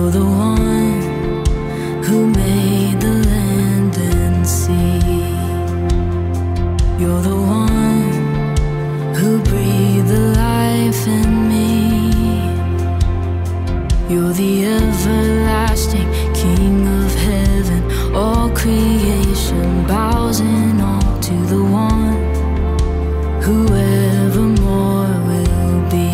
You're the one who made the land and sea. You're the one who breathed the life in me. You're the everlasting King of heaven. All creation bows in awe to the one who evermore will be.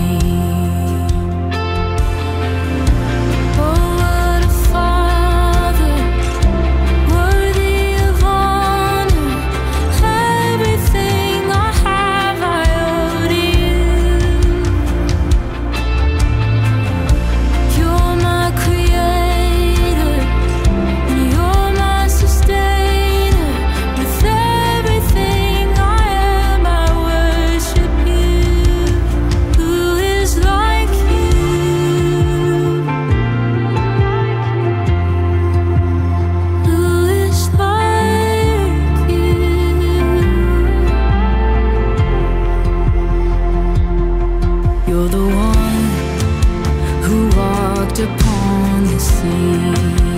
You're the one who walked upon the sea.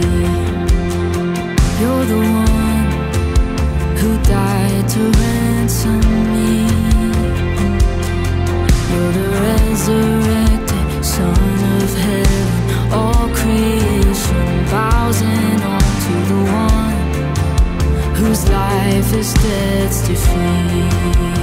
You're the one who died to ransom me. You're the resurrected Son of heaven. All creation bows in awe to the one whose life is death's defeat.